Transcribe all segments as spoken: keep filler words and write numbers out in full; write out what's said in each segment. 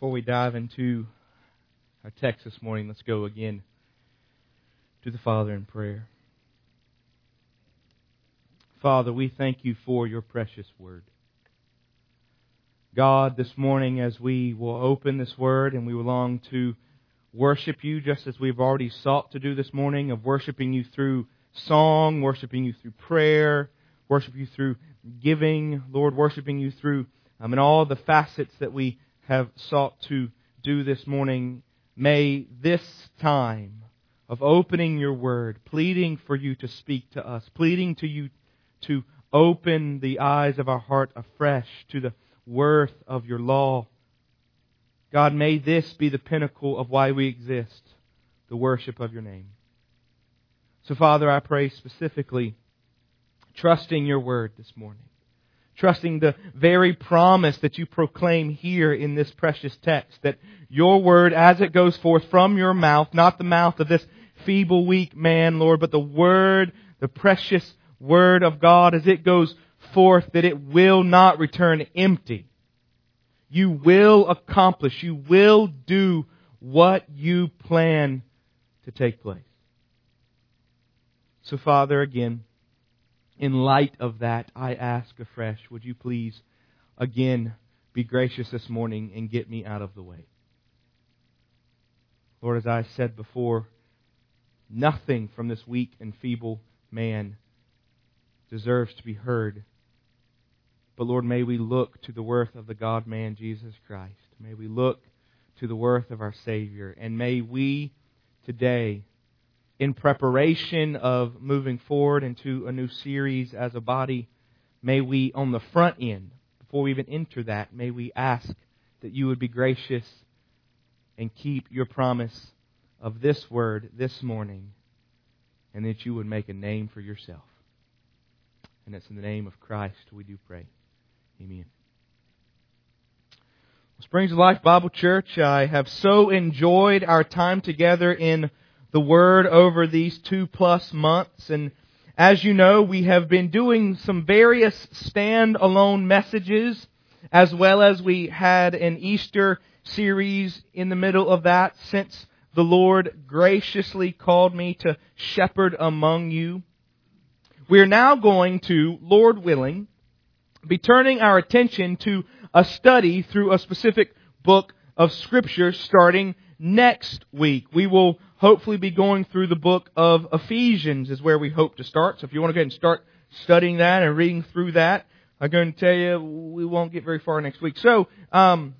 Before we dive into our text this morning, let's go again to the Father in prayer. Father, we thank you for your precious Word. God, this morning as we will open this Word and we will long to worship you just as we've already sought to do this morning, of worshiping you through song, worshiping you through prayer, worshiping you through giving, Lord, worshiping you through um, and all the facets that we have sought to do this morning. May this time of opening your Word, pleading for you to speak to us, pleading to you to open the eyes of our heart afresh to the worth of your law. God, may this be the pinnacle of why we exist, the worship of your name. So, Father, I pray specifically, trusting your Word this morning, trusting the very promise that you proclaim here in this precious text, that your Word, as it goes forth from your mouth, not the mouth of this feeble, weak man, Lord, but the Word, the precious Word of God, as it goes forth, that it will not return empty. You will accomplish, you will do what you plan to take place. So, Father, again, in light of that, I ask afresh, would you please, again, be gracious this morning and get me out of the way. Lord, as I said before, nothing from this weak and feeble man deserves to be heard. But Lord, may we look to the worth of the God-man, Jesus Christ. May we look to the worth of our Savior. And may we today, in preparation of moving forward into a new series as a body, may we, on the front end, before we even enter that, may we ask that you would be gracious and keep your promise of this word this morning, and that you would make a name for yourself. And it's in the name of Christ we do pray. Amen. Springs of Life Bible Church, I have so enjoyed our time together in the Word over these two plus months. And as you know, we have been doing some various stand-alone messages, as well as we had an Easter series in the middle of that, since the Lord graciously called me to shepherd among you. We are now going to, Lord willing, be turning our attention to a study through a specific book of Scripture starting next week. We will hopefully be going through the book of Ephesians is where we hope to start. So if you want to go ahead and start studying that and reading through that, I'm going to tell you we won't get very far next week. So, um,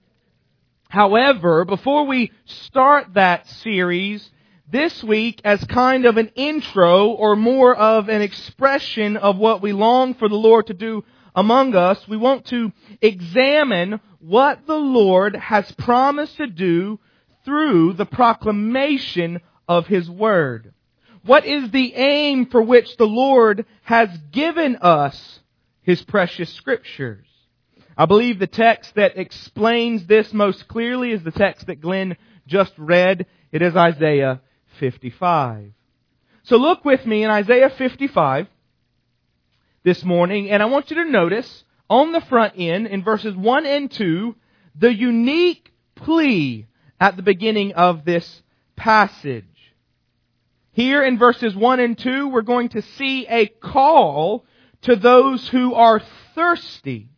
however, before we start that series, this week, as kind of an intro or more of an expression of what we long for the Lord to do among us, we want to examine what the Lord has promised to do through the proclamation of His Word. What is the aim for which the Lord has given us His precious Scriptures? I believe the text that explains this most clearly is the text that Glenn just read. It is Isaiah fifty-five. So look with me in Isaiah fifty-five this morning, and I want you to notice on the front end in verses one and two the unique plea at the beginning of this passage. Here in verses one and two, we're going to see a call to those who are thirsty.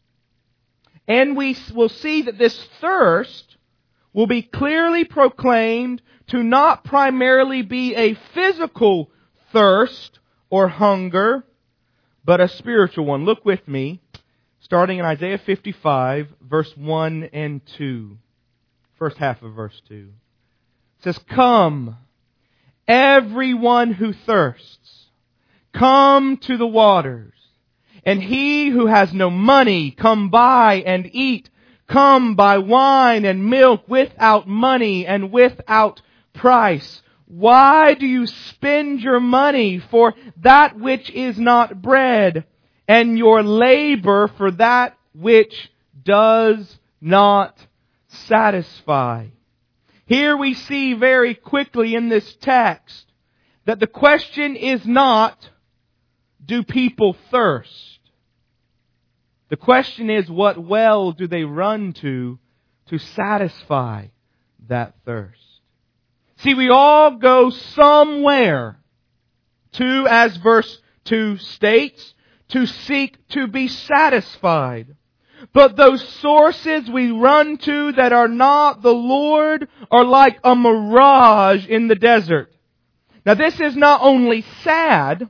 And we will see that this thirst will be clearly proclaimed to not primarily be a physical thirst or hunger, but a spiritual one. Look with me, starting in Isaiah fifty-five, verse one and two. First half of verse two. It says, "Come, everyone who thirsts, come to the waters. And he who has no money, come buy and eat. Come buy wine and milk without money and without price. Why do you spend your money for that which is not bread, and your labor for that which does not satisfy?" Here we see very quickly in this text that the question is not, do people thirst? The question is, what well do they run to to satisfy that thirst. See, we all go somewhere to, as verse two states, to seek to be satisfied. But those sources we run to that are not the Lord are like a mirage in the desert. Now this is not only sad,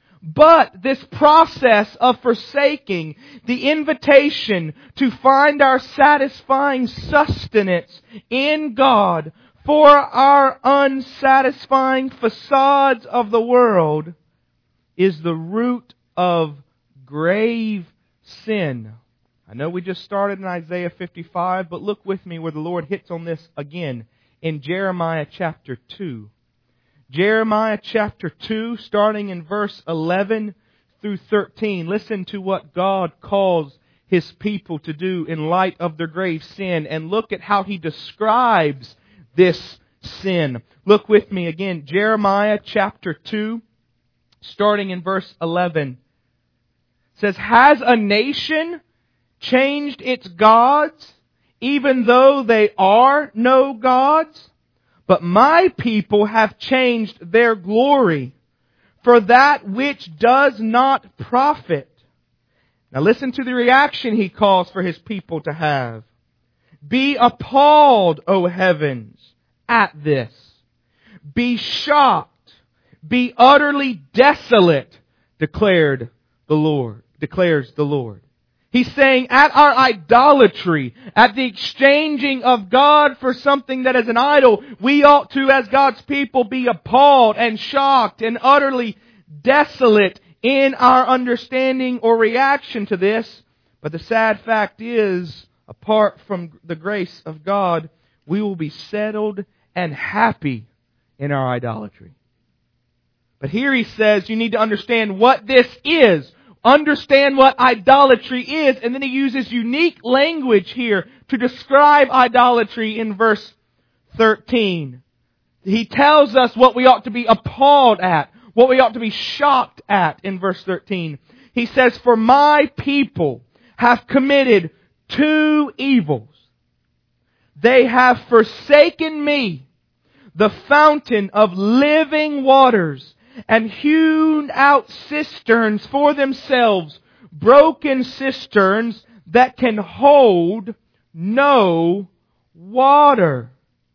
but this process of forsaking the invitation to find our satisfying sustenance in God for our unsatisfying facades of the world is the root of grave sin. I know we just started in Isaiah fifty-five, but look with me where the Lord hits on this again in Jeremiah chapter two. Jeremiah chapter two, starting in verse eleven through thirteen. Listen to what God calls His people to do in light of their grave sin, and look at how He describes this sin. Look with me again, Jeremiah chapter two, starting in verse eleven. It says, "Has a nation changed its gods, even though they are no gods? But my people have changed their glory for that which does not profit." Now listen to the reaction He calls for His people to have. "Be appalled, O heavens, at this. Be shocked. Be utterly desolate, declared the Lord, declares the Lord." He's saying at our idolatry, at the exchanging of God for something that is an idol, we ought to, as God's people, be appalled and shocked and utterly desolate in our understanding or reaction to this. But the sad fact is, apart from the grace of God, we will be settled and happy in our idolatry. But here he says you need to understand what this is. Understand what idolatry is. And then he uses unique language here to describe idolatry in verse thirteen. He tells us what we ought to be appalled at, what we ought to be shocked at in verse thirteen. He says, "For my people have committed two evils. They have forsaken me, the fountain of living waters, and hewn out cisterns for themselves, broken cisterns that can hold no water."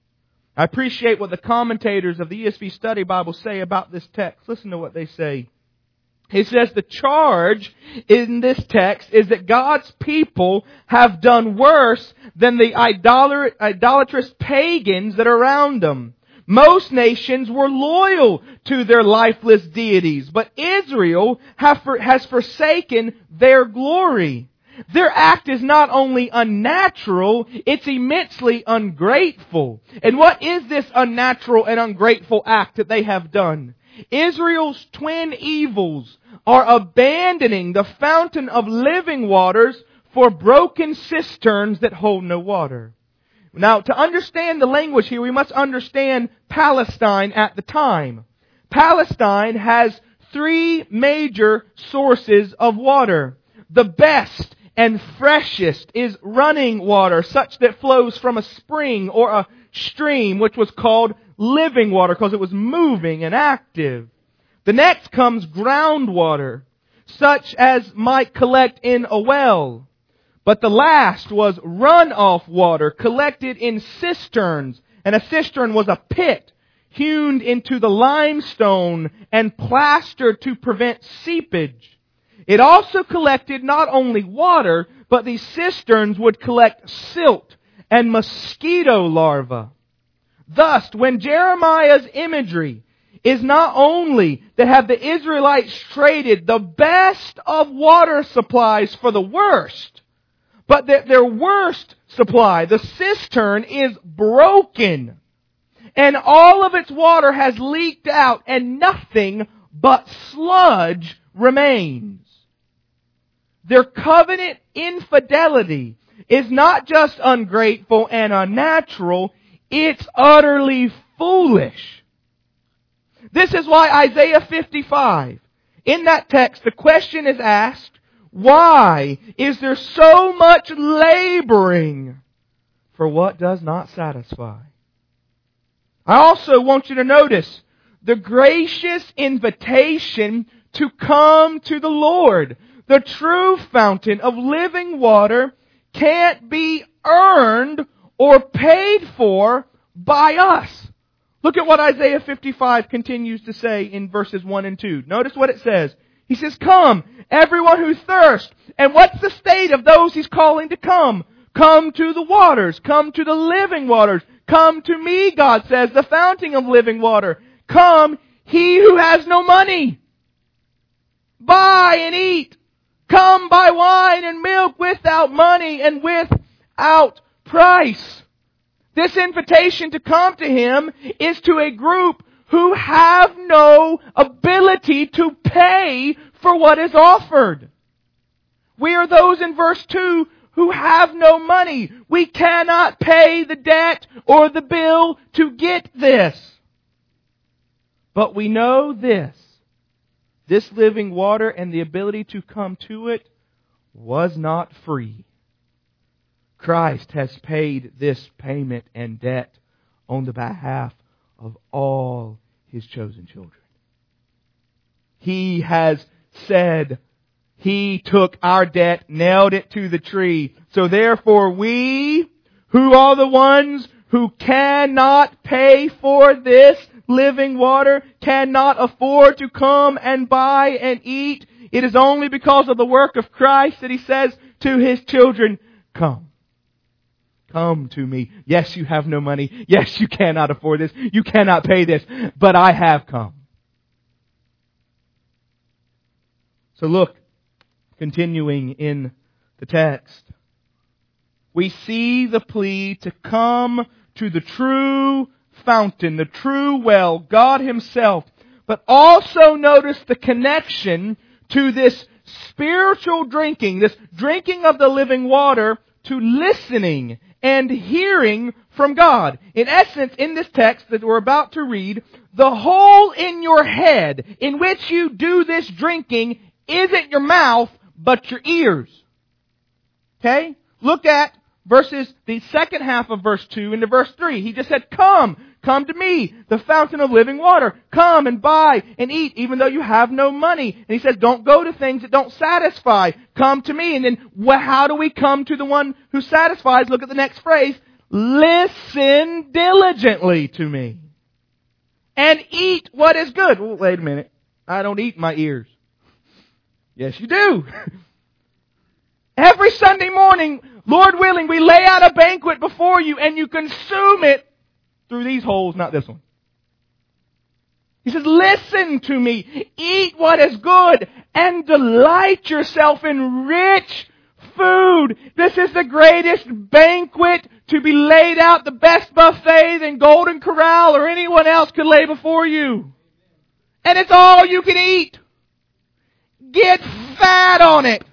I appreciate what the commentators of the E S V Study Bible say about this text. Listen to what they say. He says the charge in this text is that God's people have done worse than the idolat- idolatrous pagans that are around them. Most nations were loyal to their lifeless deities, but Israel have for, has forsaken their glory. Their act is not only unnatural, it's immensely ungrateful. And what is this unnatural and ungrateful act that they have done? Israel's twin evils are abandoning the fountain of living waters for broken cisterns that hold no water. Now, to understand the language here, we must understand Palestine at the time. Palestine has three major sources of water. The best and freshest is running water, such that flows from a spring or a stream, which was called living water because it was moving and active. The next comes groundwater, such as might collect in a well. But the last was runoff water collected in cisterns. And a cistern was a pit hewn into the limestone and plastered to prevent seepage. It also collected not only water, but these cisterns would collect silt and mosquito larvae. Thus, when Jeremiah's imagery is not only to have the Israelites traded the best of water supplies for the worst, but that their worst supply, the cistern, is broken. And all of its water has leaked out and nothing but sludge remains. Their covenant infidelity is not just ungrateful and unnatural, it's utterly foolish. This is why Isaiah fifty-five, in that text, the question is asked, why is there so much laboring for what does not satisfy. I also want you to notice the gracious invitation to come to the Lord. The true fountain of living water can't be earned or paid for by us. Look at what Isaiah fifty-five continues to say in verses one and two. Notice what it says. He says, "Come, everyone who thirsts." And what's the state of those He's calling to come? Come to the waters. Come to the living waters. Come to me, God says, the fountain of living water. Come, he who has no money. Buy and eat. Come, buy wine and milk without money and without price. This invitation to come to Him is to a group who have no ability to pay for what is offered. We are those in verse two who have no money. We cannot pay the debt or the bill to get this. But we know this. This living water and the ability to come to it was not free. Christ has paid this payment and debt on the behalf of all His chosen children. He has said, He took our debt, nailed it to the tree. So therefore we, who are the ones who cannot pay for this living water, cannot afford to come and buy and eat, it is only because of the work of Christ that He says to His children, come. Come to me. Yes, you have no money. Yes, you cannot afford this. You cannot pay this. But I have come. So look, continuing in the text, we see the plea to come to the true fountain, the true well, God Himself. But also notice the connection to this spiritual drinking, this drinking of the living water, to listening and hearing from God. In essence, in this text that we're about to read, the hole in your head in which you do this drinking isn't your mouth, but your ears. Okay? Look at verses, the second half of verse two into verse three. He just said, come, come to me, the fountain of living water. Come and buy and eat, even though you have no money. And He says, don't go to things that don't satisfy. Come to me. And then, well, how do we come to the one who satisfies? Look at the next phrase. Listen diligently to me. And eat what is good. Well, wait a minute. I don't eat my ears. Yes, you do. Every Sunday morning, Lord willing, we lay out a banquet before you and you consume it through these holes, not this one. He says, listen to me, eat what is good, and delight yourself in rich food. This is the greatest banquet to be laid out, the best buffet than Golden Corral or anyone else could lay before you. And it's all you can eat. Get fat on it.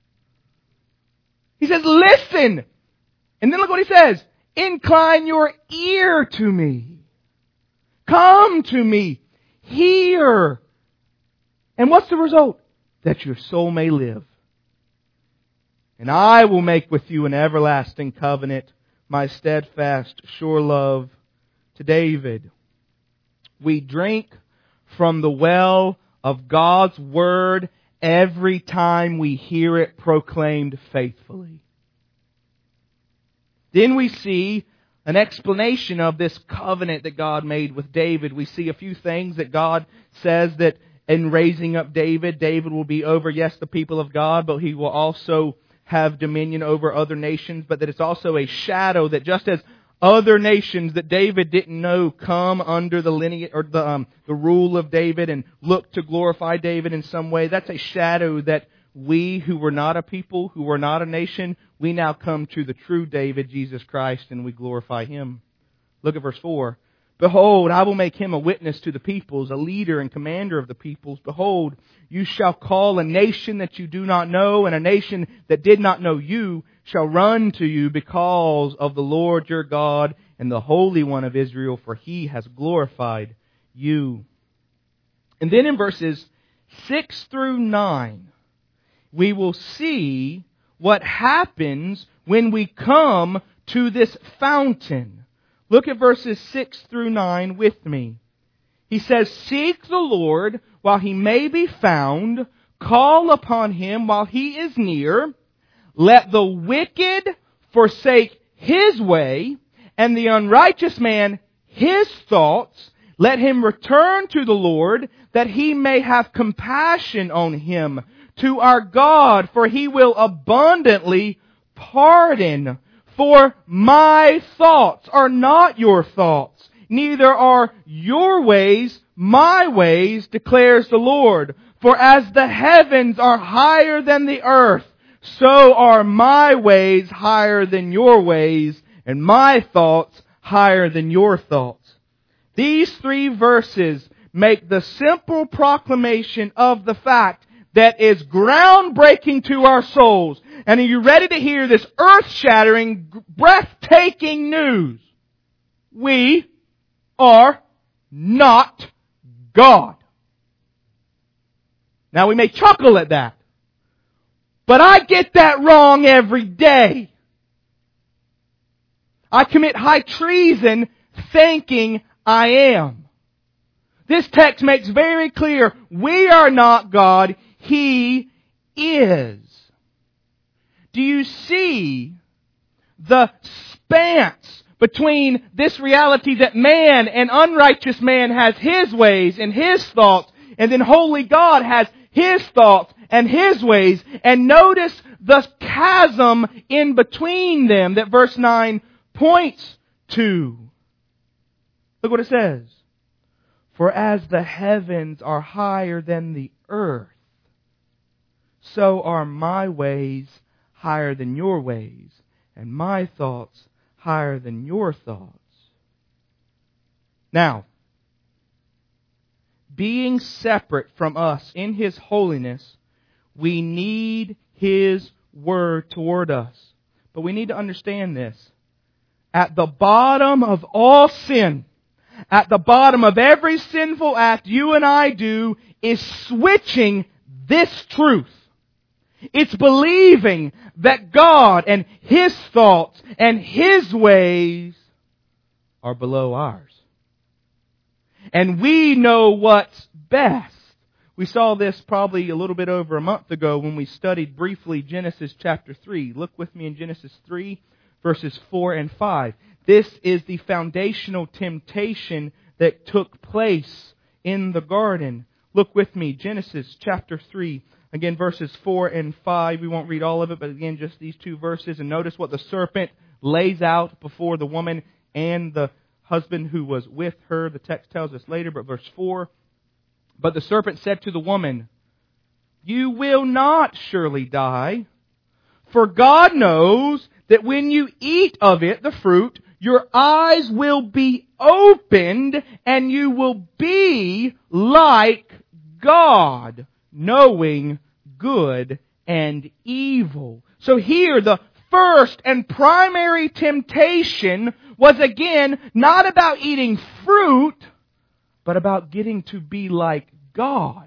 He says, listen. And then look what He says. Incline your ear to me. Come to me. Hear. And what's the result? That your soul may live. And I will make with you an everlasting covenant, my steadfast, sure love. To David, we drink from the well of God's Word every time we hear it proclaimed faithfully. Then we see an explanation of this covenant that God made with David. We see a few things that God says that in raising up David, David will be over, yes, the people of God, but he will also have dominion over other nations, but that it's also a shadow that just as other nations that David didn't know come under the lineage or the um, the rule of David and look to glorify David in some way. That's a shadow that we who were not a people, who were not a nation, we now come to the true David, Jesus Christ, and we glorify Him. Look at verse four. Behold, I will make him a witness to the peoples, a leader and commander of the peoples. Behold, you shall call a nation that you do not know, and a nation that did not know you shall run to you because of the Lord your God and the Holy One of Israel, for He has glorified you. And then in verses six through nine, we will see what happens when we come to this fountain. Look at verses six through nine with me. He says, "Seek the Lord while He may be found. Call upon Him while He is near. Let the wicked forsake his way, and the unrighteous man his thoughts. Let him return to the Lord, that He may have compassion on him. To our God, for He will abundantly pardon. For my thoughts are not your thoughts, neither are your ways my ways, declares the Lord. For as the heavens are higher than the earth, so are my ways higher than your ways, and my thoughts higher than your thoughts." These three verses make the simple proclamation of the fact that is groundbreaking to our souls. And are you ready to hear this earth-shattering, breathtaking news? We are not God. Now we may chuckle at that, but I get that wrong every day. I commit high treason thinking I am. This text makes very clear we are not God. He is. Do you see the spans between this reality that man and unrighteous man has his ways and his thoughts, and then holy God has His thoughts and His ways? And notice the chasm in between them that verse nine points to. Look what it says. "For as the heavens are higher than the earth, so are my ways higher than your ways, and my thoughts higher than your thoughts." Now, being separate from us in His holiness, we need His Word toward us. But we need to understand this. At the bottom of all sin, at the bottom of every sinful act you and I do, is switching this truth. It's believing that God and His thoughts and His ways are below ours. And we know what's best. We saw this probably a little bit over a month ago when we studied briefly Genesis chapter three. Look with me in Genesis three, verses four and five. This is the foundational temptation that took place in the garden. Look with me, Genesis chapter three, again verses four and five. We won't read all of it, but again just these two verses. And notice what the serpent lays out before the woman and the husband who was with her. The text tells us later, but verse four. "But the serpent said to the woman, 'You will not surely die, for God knows that when you eat of it, the fruit, your eyes will be opened, and you will be like God, knowing good and evil.'" So here, the first and primary temptation was again not about eating fruit, but about getting to be like God.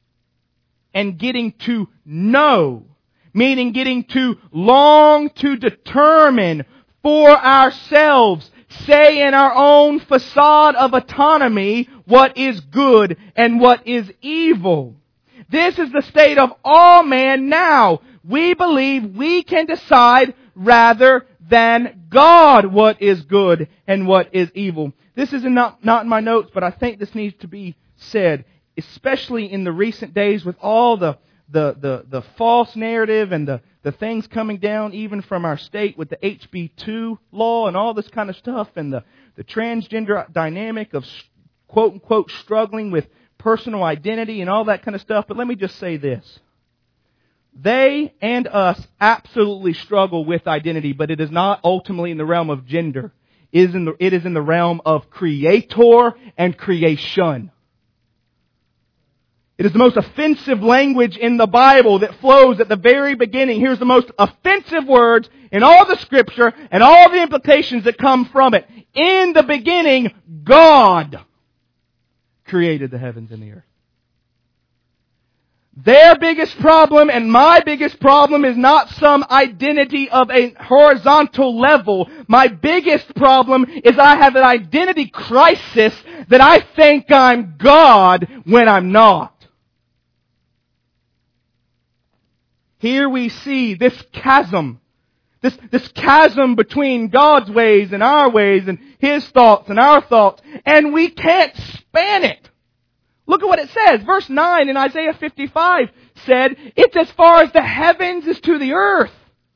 And getting to know. Meaning getting to long to determine for ourselves, say in our own facade of autonomy, what is good and what is evil. This is the state of all man now. We believe we can decide rather than God what is good and what is evil. This is not, not in my notes, but I think this needs to be said, especially in the recent days with all the the the, the false narrative and the, the things coming down even from our state with the H B two law and all this kind of stuff, and the, the transgender dynamic of quote unquote struggling with personal identity and all that kind of stuff. But let me just say this. They and us absolutely struggle with identity, but it is not ultimately in the realm of gender. It is in the, it is in the realm of creator and creation. It is the most offensive language in the Bible that flows at the very beginning. Here's the most offensive words in all the Scripture and all the implications that come from it. In the beginning, God created the heavens and the earth. Their biggest problem and my biggest problem is not some identity of a horizontal level. My biggest problem is I have an identity crisis that I think I'm God when I'm not. Here we see this chasm. This, this chasm between God's ways and our ways and His thoughts and our thoughts. And we can't span it. Look at what it says. Verse nine in Isaiah fifty-five said, it's as far as the heavens is to the earth.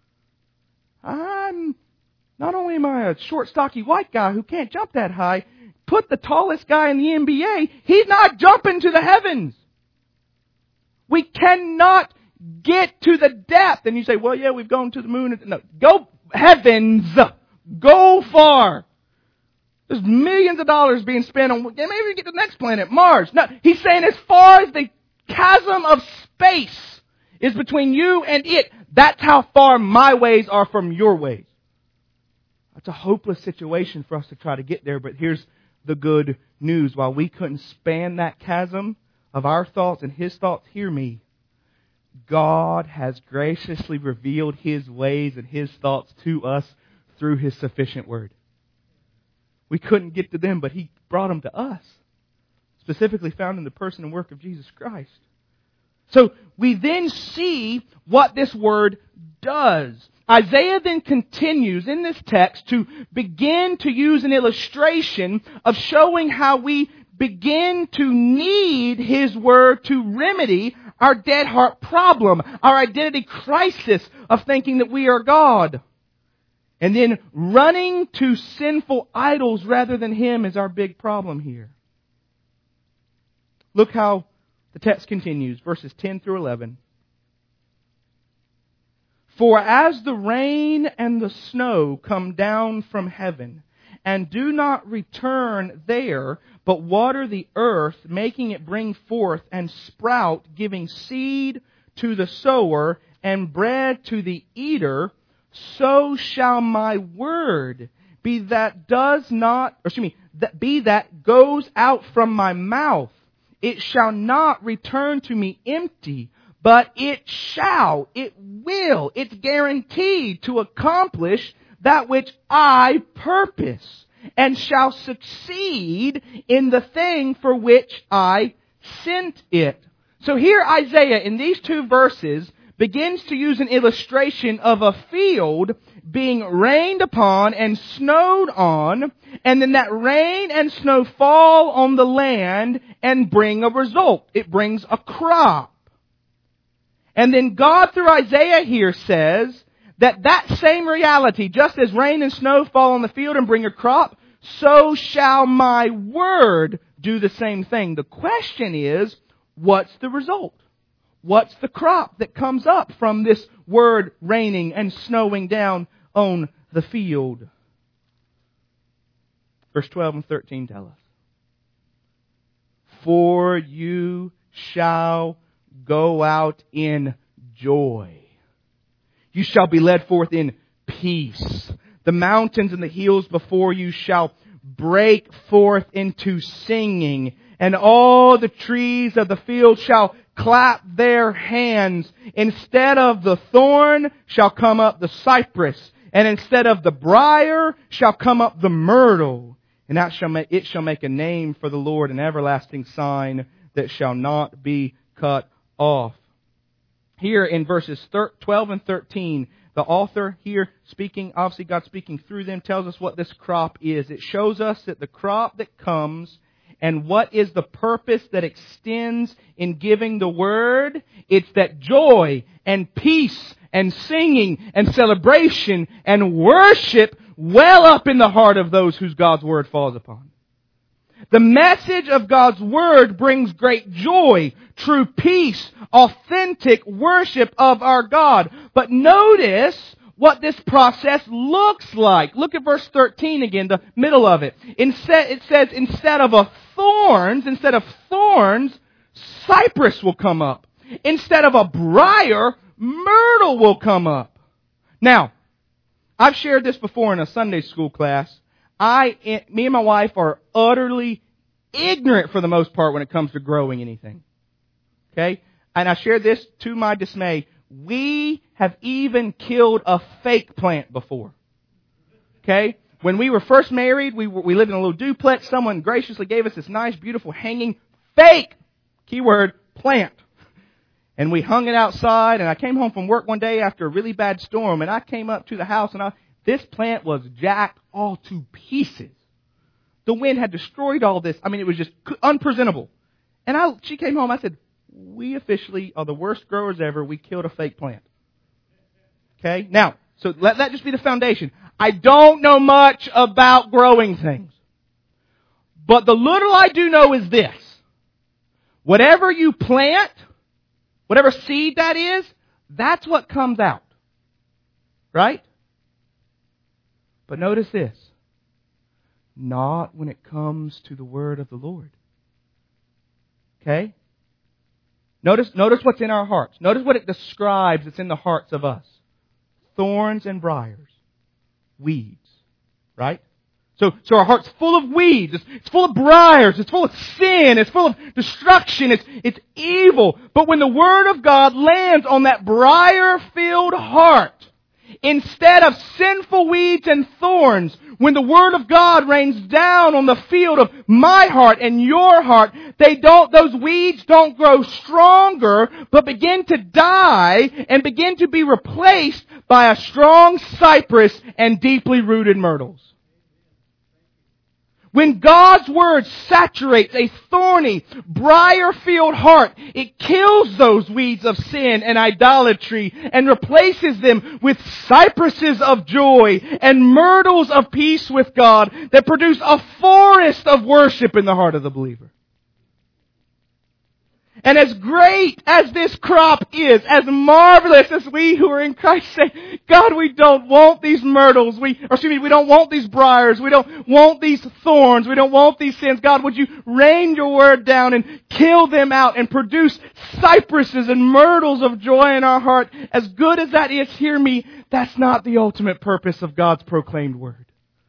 I'm, not only am I a short, stocky white guy who can't jump that high, put the tallest guy in the N B A, he's not jumping to the heavens. We cannot get to the depth. And you say, well, yeah, we've gone to the moon. No, go heavens. Go far. There's millions of dollars being spent on, maybe we get to the next planet, Mars. No, he's saying as far as the chasm of space is between you and it, that's how far my ways are from your ways. That's a hopeless situation for us to try to get there, but here's the good news. While we couldn't span that chasm of our thoughts and His thoughts, hear me, God has graciously revealed His ways and His thoughts to us through His sufficient Word. We couldn't get to them, but He brought them to us. Specifically found in the person and work of Jesus Christ. So we then see what this Word does. Isaiah then continues in this text to begin to use an illustration of showing how we begin to need His Word to remedy our dead heart problem, our identity crisis of thinking that we are God. And then running to sinful idols rather than Him is our big problem here. Look how the text continues, verses ten through eleven. For as the rain and the snow come down from heaven, and do not return there, but water the earth, making it bring forth and sprout, giving seed to the sower and bread to the eater, so shall my word be that does not, or excuse me, that be that goes out from my mouth. It shall not return to me empty, but it shall, it will, it's guaranteed to accomplish that which I purpose, and shall succeed in the thing for which I sent it. So here Isaiah, in these two verses, begins to use an illustration of a field being rained upon and snowed on, and then that rain and snow fall on the land and bring a result. It brings a crop. And then God, through Isaiah here, says that that same reality, just as rain and snow fall on the field and bring a crop, so shall my word do the same thing. The question is, what's the result? What's the crop that comes up from this word raining and snowing down on the field? Verse twelve and thirteen tell us. For you shall go out in joy. You shall be led forth in peace. The mountains and the hills before you shall break forth into singing, and all the trees of the field shall clap their hands. Instead of the thorn shall come up the cypress, and instead of the briar shall come up the myrtle. And that shall make, it shall make a name for the Lord, an everlasting sign that shall not be cut off. Here in verses twelve and thirteen, the author here speaking, obviously God speaking through them, tells us what this crop is. It shows us that the crop that comes and what is the purpose that extends in giving the Word? It's that joy and peace and singing and celebration and worship well up in the heart of those whose God's Word falls upon. The message of God's Word brings great joy, true peace, authentic worship of our God. But notice what this process looks like. Look at verse thirteen again, the middle of it. Instead, it says, instead of a thorns, instead of thorns, cypress will come up. Instead of a briar, myrtle will come up. Now, I've shared this before in a Sunday school class. I, me and my wife are utterly ignorant for the most part when it comes to growing anything. Okay? and I shared this to my dismay, we have even killed a fake plant before. Okay? When we were first married, we were, we lived in a little duplex. Someone graciously gave us this nice, beautiful, hanging, fake, keyword, plant. And we hung it outside, and I came home from work one day after a really bad storm, and I came up to the house, and I, this plant was jacked all to pieces. The wind had destroyed all this. I mean, it was just unpresentable. And I, she came home, I said, we officially are the worst growers ever. We killed a fake plant. Okay? Now, so let that just be the foundation. I don't know much about growing things. But the little I do know is this. Whatever you plant, whatever seed that is, that's what comes out. Right? But notice this. Not when it comes to the word of the Lord. Okay? Notice, notice what's in our hearts. Notice what it describes that's in the hearts of us. Thorns and briars. Weeds. Right? So, so our heart's full of weeds. It's, it's full of briars. It's full of sin. It's full of destruction. It's, it's evil. But when the Word of God lands on that briar-filled heart, instead of sinful weeds and thorns, when the Word of God rains down on the field of my heart and your heart, they don't, those weeds don't grow stronger, but begin to die and begin to be replaced by a strong cypress and deeply rooted myrtles. When God's Word saturates a thorny, briar-filled heart, it kills those weeds of sin and idolatry and replaces them with cypresses of joy and myrtles of peace with God that produce a forest of worship in the heart of the believer. And as great as this crop is, as marvelous as we who are in Christ say, God, we don't want these myrtles. We, or excuse me, we don't want these briars. We don't want these thorns. We don't want these sins. God, would you rain your word down and kill them out and produce cypresses and myrtles of joy in our heart? As good as that is, hear me, that's not the ultimate purpose of God's proclaimed word.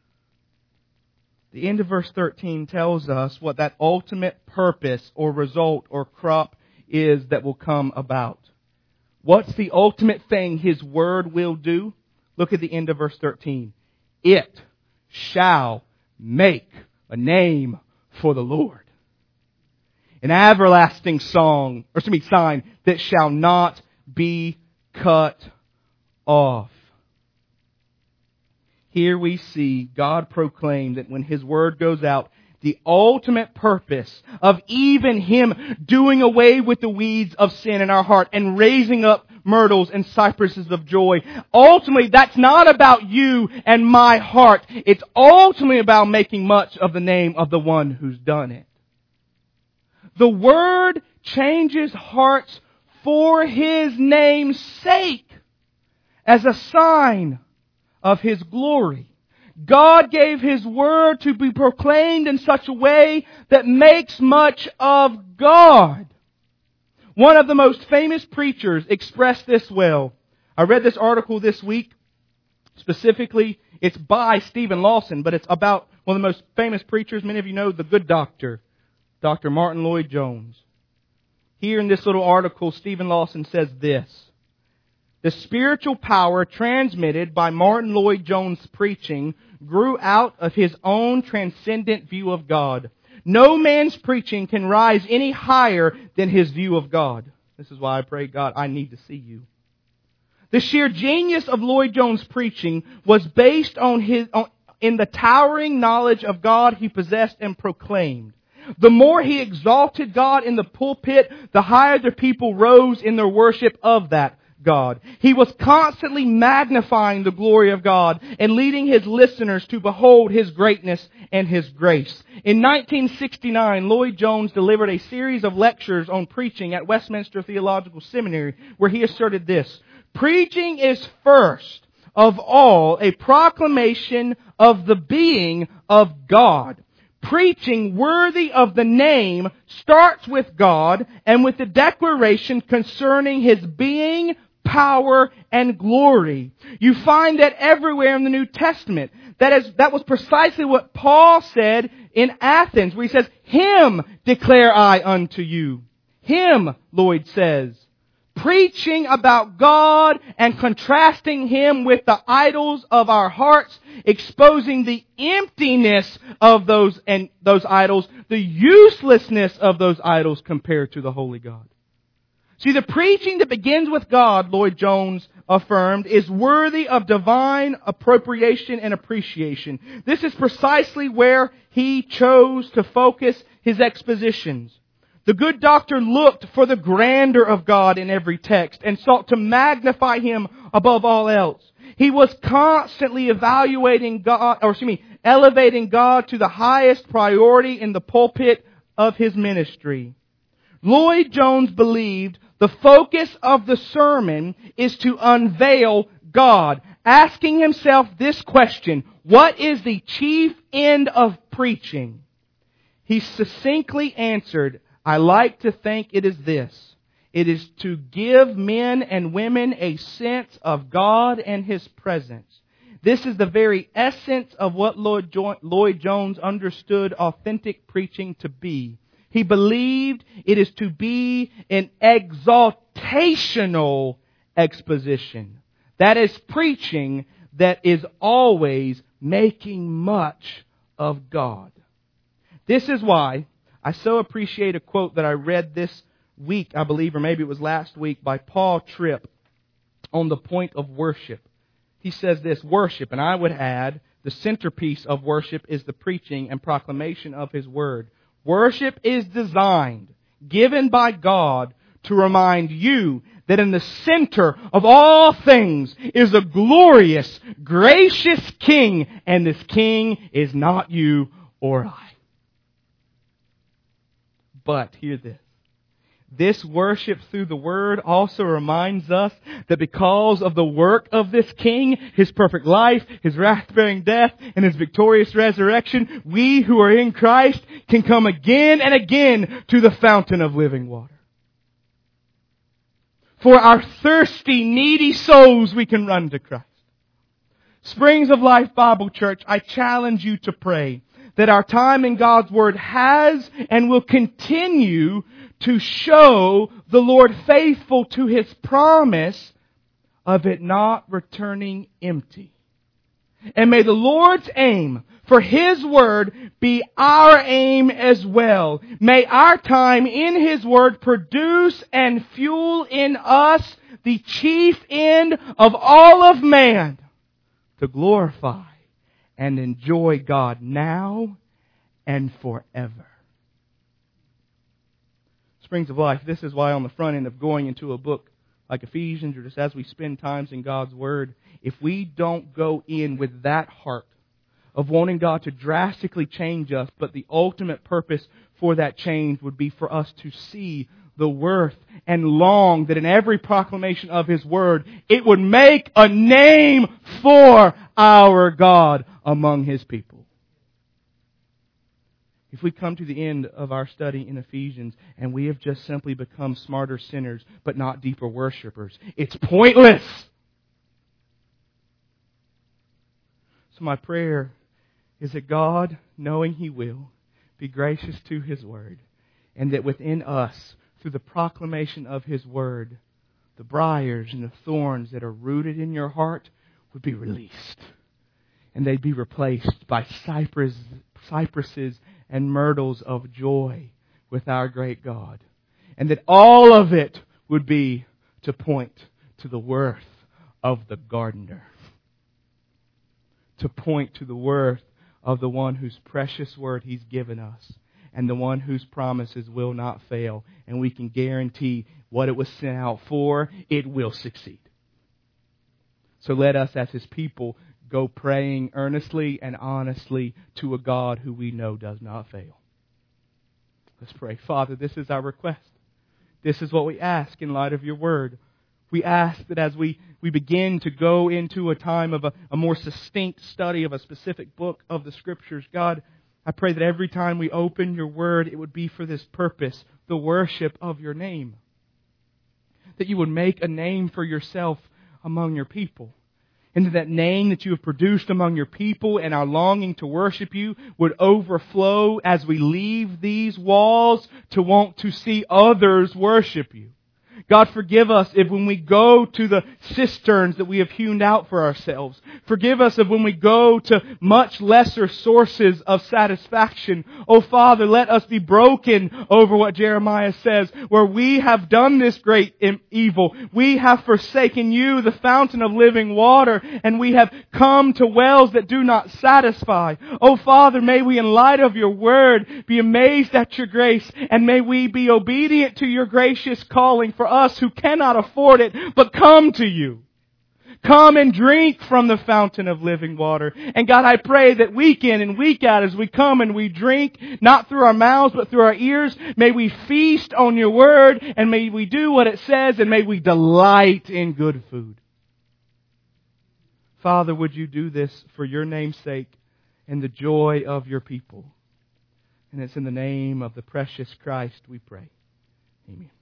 The end of verse thirteen tells us what that ultimate purpose or result or crop is that will come about. What's the ultimate thing His Word will do? Look at the end of verse thirteen. It shall make a name for the Lord. An everlasting song, or excuse me, sign that shall not be cut off. Here we see God proclaim that when His Word goes out, the ultimate purpose of even Him doing away with the weeds of sin in our heart and raising up myrtles and cypresses of joy. Ultimately, that's not about you and my heart. It's ultimately about making much of the name of the one who's done it. The Word changes hearts for His name's sake as a sign of His glory. God gave His Word to be proclaimed in such a way that makes much of God. One of the most famous preachers expressed this well. I read this article this week. Specifically, it's by Stephen Lawson, but it's about one of the most famous preachers. Many of you know the Good Doctor, Doctor Martin Lloyd-Jones. Here in this little article, Stephen Lawson says this. The spiritual power transmitted by Martin Lloyd-Jones' preaching grew out of his own transcendent view of God. No man's preaching can rise any higher than his view of God. This is why I pray, God, I need to see you. The sheer genius of Lloyd-Jones' preaching was based on his on, in the towering knowledge of God he possessed and proclaimed. The more he exalted God in the pulpit, the higher the people rose in their worship of that God. He was constantly magnifying the glory of God and leading His listeners to behold His greatness and His grace. In nineteen sixty-nine, Lloyd-Jones delivered a series of lectures on preaching at Westminster Theological Seminary where he asserted this: preaching is first of all a proclamation of the being of God. Preaching worthy of the name starts with God and with the declaration concerning His being, power, and glory. You find that everywhere in the New Testament. That is, that was precisely what Paul said in Athens, where he says, Him declare I unto you. Him, Lloyd says, preaching about God and contrasting Him with the idols of our hearts, exposing the emptiness of those and those idols, the uselessness of those idols compared to the holy God. See, the preaching that begins with God, Lloyd Jones affirmed, is worthy of divine appropriation and appreciation. This is precisely where he chose to focus his expositions. The good doctor looked for the grandeur of God in every text and sought to magnify Him above all else. He was constantly evaluating God, or excuse me, elevating God to the highest priority in the pulpit of his ministry. Lloyd Jones believed the focus of the sermon is to unveil God, asking himself this question: what is the chief end of preaching? He succinctly answered, I like to think it is this. It is to give men and women a sense of God and His presence. This is the very essence of what Lloyd Jones understood authentic preaching to be. He believed it is to be an exaltational exposition. That is preaching that is always making much of God. This is why I so appreciate a quote that I read this week, I believe, or maybe it was last week, by Paul Tripp on the point of worship. He says this: worship, and I would add, the centerpiece of worship is the preaching and proclamation of His Word. Worship is designed, given by God, to remind you that in the center of all things is a glorious, gracious King, and this King is not you or I. But, hear this. This worship through the Word also reminds us that because of the work of this King, His perfect life, His wrath-bearing death, and His victorious resurrection, we who are in Christ can come again and again to the fountain of living water. For our thirsty, needy souls, we can run to Christ. Springs of Life Bible Church, I challenge you to pray that our time in God's Word has and will continue to show the Lord faithful to His promise of it not returning empty. And may the Lord's aim for His Word be our aim as well. May our time in His Word produce and fuel in us the chief end of all of man, to glorify and enjoy God now and forever. Springs of Life, this is why on the front end of going into a book like Ephesians, or just as we spend times in God's Word, if we don't go in with that heart of wanting God to drastically change us, but the ultimate purpose for that change would be for us to see the worth and long that in every proclamation of His Word, it would make a name for our God among His people. If we come to the end of our study in Ephesians and we have just simply become smarter sinners but not deeper worshipers, it's pointless. So my prayer is that God, knowing He will, be gracious to His Word, and that within us, through the proclamation of His Word, the briars and the thorns that are rooted in your heart would be released. And they'd be replaced by cypress, cypresses and myrtles of joy with our great God. And that all of it would be to point to the worth of the gardener. To point to the worth of the one whose precious word He's given us, and the one whose promises will not fail. And we can guarantee what it was sent out for, it will succeed. So let us as His people go praying earnestly and honestly to a God who we know does not fail. Let's pray. Father, this is our request. This is what we ask in light of Your Word. We ask that as we, we begin to go into a time of a, a more succinct study of a specific book of the Scriptures, God, I pray that every time we open Your Word, it would be for this purpose, the worship of Your name. That You would make a name for Yourself among Your people. and that that name that you have produced among your people and our longing to worship you would overflow as we leave these walls to want to see others worship you. God, forgive us if when we go to the cisterns that we have hewn out for ourselves. Forgive us if when we go to much lesser sources of satisfaction. Oh Father, let us be broken over what Jeremiah says, where we have done this great evil. We have forsaken you, the fountain of living water, and we have come to wells that do not satisfy. Oh Father, may we in light of your word be amazed at your grace, and may we be obedient to your gracious calling for us who cannot afford it, but come to you. Come and drink from the fountain of living water. And God, I pray that week in and week out as we come and we drink, not through our mouths but through our ears, may we feast on your word and may we do what it says and may we delight in good food. Father, would you do this for your name's sake and the joy of your people? And it's in the name of the precious Christ we pray. Amen.